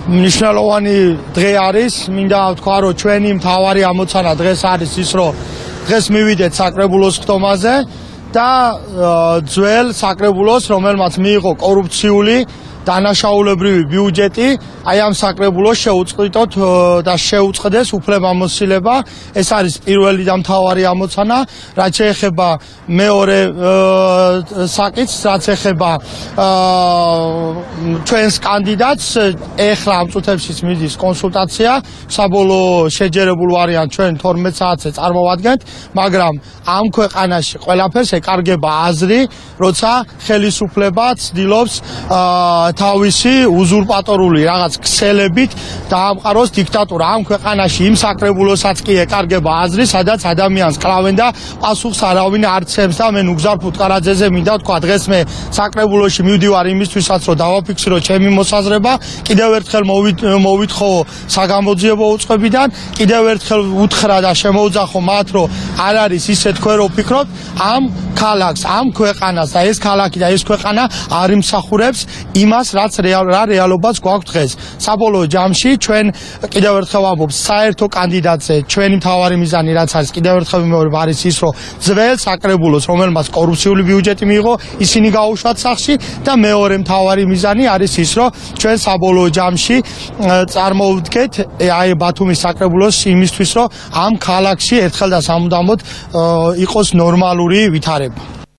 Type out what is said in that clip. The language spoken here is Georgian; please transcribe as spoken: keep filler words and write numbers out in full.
მნიშვნელოვანი დღე არის, მინდა ვთქვა, რომ ჩვენი მთავარი ამოცანა დღეს არის ის, რომ დღეს მივიდეთ საკრებულოს ხტომაზე და ძველ საკრებულოს, რომელმაც მიიღო კორუფციული დანაშაულებრივი ბიუჯეტი, აი ამ საკრებულოს შეუწყვითოთ და შეუწყდეს უფლებამოსილება. ეს არის პირველი და მთავარი ამოცანა, რაც შეეხება მეორე საკითხს, რაც ეხება ჩვენს კანდიდატს. ეხლა ამ წუთებშიც მიდის კონსულტაცია, საბოლოო შეჯერებულ ვარიანტს ჩვენ თორმეტ საათზე წარმოვადგენთ, მაგრამ ამ ქვეყანაში ყველაფერს ეკარგება აზრი, როცა ხელისუფლება ცდილობს თავისი უზურპატორული რაღაც ქსელებით დაამყაროს დიქტატურა. ამ ქვეყანაში იმ საკრებულოსაც კი ეკარგება აზრი, სადაც ადამიანს კლავენ და პასუხს არავინ არ ცემს და მე ნუგზარ ფუტკარაძეზე მინდა ვთქვა, დღეს მე საკრებულოში მივდივარ იმისთვისაც, რომ დავაფიქსირო ჩემი მოსაზრება, კიდევ ერთხელ მოვითხოვო საგამოძიებო უწყებიდან, კიდევ ერთხელ უთხრა და შემოუძახო მათ, რომ არ არის ისე თქვენ რო ფიქრობთ, ამ ქალაქს, ამ ქვეყანას და ეს ქალაქი და ეს ქვეყანა არ იმსახურებს იმას, რაც რა რეალობაც გვაქვს დღეს. საბოლოო ჯამში ჩვენ კიდევ ერთხელ ვამბობ, საერთო კანდიდატზე ჩვენი მთავარი მიზანი რაც არის, კიდევ ერთხელ ვიმეორებ, არის ის, რომ ძველ საკრებულოს, რომელმაც კორუფციული ბიუჯეტი მიიღო, ისინი გაუშვათ სახში და მეორე მთავარი მიზანი არის ის, რომ ჩვენ საბოლოო ჯამში წარმოვდგეთ აი ბათუმის საკრებულოს იმისთვის, რომ ამ ქალაქში ერთხელ და სამუდამოდ იყოს ნორმალური ვითარება.